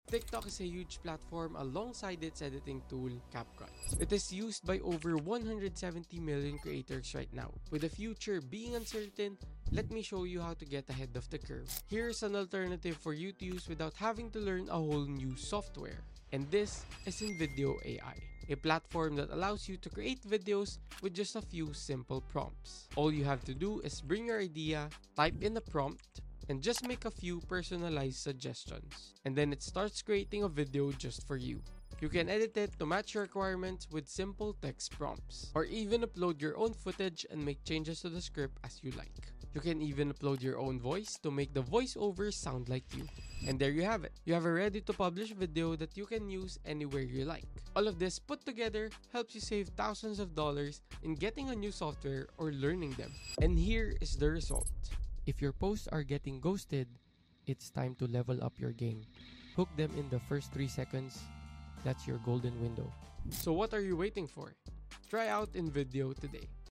TikTok is a huge platform alongside its editing tool, CapCut. It is used by over 170 million creators right now. With the future being uncertain, let me show you how to get ahead of the curve. Here's an alternative for you to use without having to learn a whole new software. And this is InVideo AI, a platform that allows you to create videos with just a few simple prompts. All you have to do is bring your idea, type in a prompt, and just make a few personalized suggestions. And then it starts creating a video just for you. You can edit it to match your requirements with simple text prompts, or even upload your own footage and make changes to the script as you like. You can even upload your own voice to make the voiceover sound like you. And there you have it. You have a ready to publish video that you can use anywhere you like. All of this put together helps you save thousands of dollars in getting a new software or learning them. And here is the result. If your posts are getting ghosted, it's time to level up your game. Hook them in the first 3 seconds. That's your golden window. So what are you waiting for? Try out InVideo today.